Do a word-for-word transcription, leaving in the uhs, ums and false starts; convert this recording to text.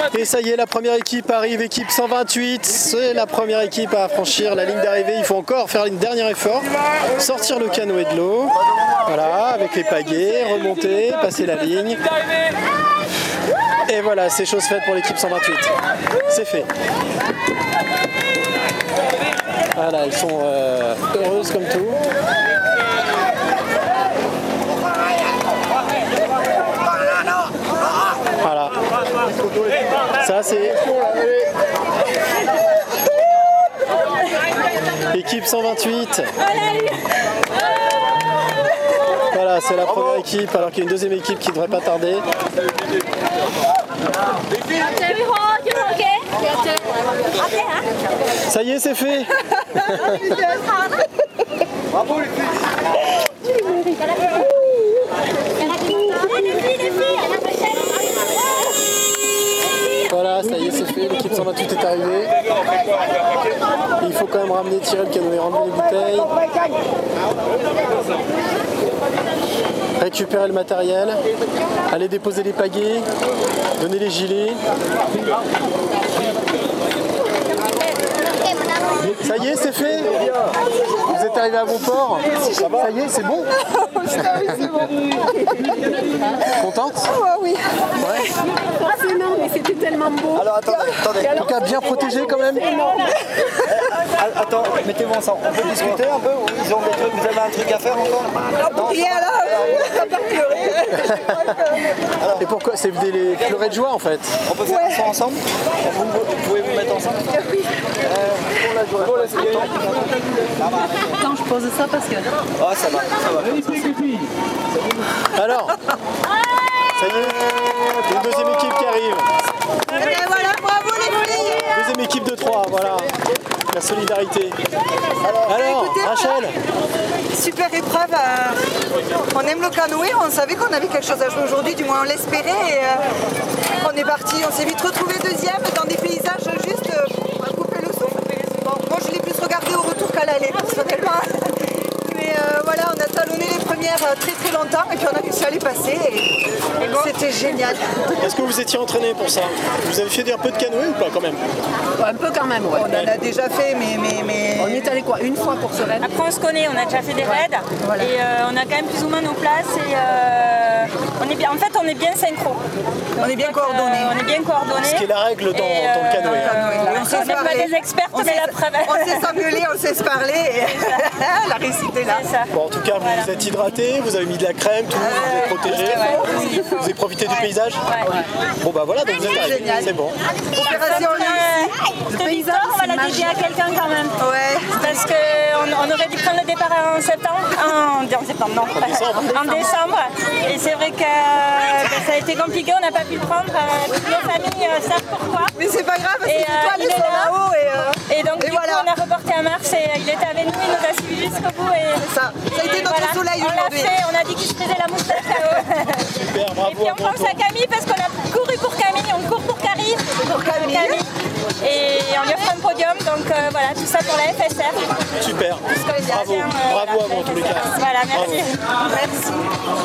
Et ça y est, la première équipe arrive, équipe cent vingt-huit. C'est la première équipe à franchir la ligne d'arrivée. Il faut encore faire une dernier effort, sortir le canoë de l'eau. Voilà, avec les pagaies, remonter, passer la ligne. Et voilà, c'est chose faite pour l'équipe cent vingt-huit. C'est fait. Voilà, elles sont euh, heureuses comme tout. Voilà. Ça c'est équipe cent vingt-huit. Voilà, c'est la première équipe alors qu'il y a une deuxième équipe qui ne devrait pas tarder. Ça y est, c'est fait. Bravo les filles. Voilà, ça y est, c'est fait. L'équipe cent vingt-huit est arrivée. Il faut quand même ramener, tirer le canoë, ramener les bouteilles. Récupérer le matériel. Aller déposer les pagaies. Donner les gilets. Ça y est, c'est fait. Vous êtes arrivé à bon port. Ça y est, c'est bon. Contente? Ah oui. Ouais. Ah c'est non, mais c'était tellement beau. Alors attendez, attendez. En tout cas, bien protégé quand même. Attends, mettez-moi ensemble. On peut discuter un peu? Ils ont des trucs, vous avez un truc à faire encore? Non, rien là, on va pas pleurer. Et pourquoi? C'est des les pleurer de joie en fait. On peut faire ça ensemble? Vous, vous pouvez vous mettre ensemble? Oui. Euh, pour la joie. Pour la joie. Attends, je pose ça parce que... Ah ça va, ça va. Alors, ça y est, une deuxième équipe qui arrive. Et voilà, bravo les filles. Deuxième équipe de trois, voilà. La solidarité. Alors, écoutez, Rachel, Super épreuve. euh, on aime le canoë, on savait qu'on avait quelque chose à jouer aujourd'hui, du moins on l'espérait. Et euh, on est parti, on s'est vite retrouvé deuxième dans des paysages juste euh, à couper le souffle. Bon, moi je l'ai plus regardé au retour qu'à l'aller, personnellement. Mais euh, voilà, on a talonné les premières euh, très très longtemps et puis on a réussi à les passer. Et, et bon, c'était génial. est-ce que vous étiez entraîné pour ça? Vous avez fait un peu de canoë ou pas quand même? Un peu quand même, ouais. On en a déjà fait, mais... mais, mais... On y est allé quoi? Une fois pour ce raid? Après on se connaît, on a déjà fait des raids Voilà. et euh, on a quand même plus ou moins nos places et euh, on est bien, en fait on est bien synchro. On est bien coordonnés. Euh, on est bien coordonnés. Ce qui est la règle dans, Et, dans le canoë. hein. euh, On on sait n'est se pas parler. des expertes, On mais sait- la preuve. On sait s'engueuler, on sait se parler. Et... la réussite est là. C'est ça. Bon, en tout cas, vous Voilà. vous êtes hydraté, vous avez mis de la crème, tout, vous êtes protégé. Ouais. Vous avez profité du paysage. Ouais. Bon bah voilà, donc vous êtes arrivé, Génial. c'est bon. Opération Donc, euh, cette victoire, on va la dédier à quelqu'un quand même. Ouais. Parce qu'on on aurait dû prendre le départ en septembre, en, en septembre, non, En décembre. en décembre. Et c'est vrai que euh, ça a été compliqué, on n'a pas pu le prendre. Euh, toutes nos familles euh, savent pourquoi. Mais c'est pas grave, parce Et, que euh, toi, il ils est sont là. là-haut. Et, euh, Et donc Et du voilà. coup, on a reporté à mars et il était avec nous, il nous a suivis jusqu'au bout. Et, ça. Ça a été et notre voilà. soleil On l'a aujourd'hui. fait, on a dit qu'il se faisait la moustache là-haut. Super, Et bravo puis à on bon pense à Camille parce qu'on a couru pour Camille, on court pour Camille. Pour Camille. Et on lui offre un podium, donc euh, voilà, tout ça pour la F S R. Super, bravo, Euh, bravo voilà, à vous en tous les cas. Voilà, merci. Bravo. Merci.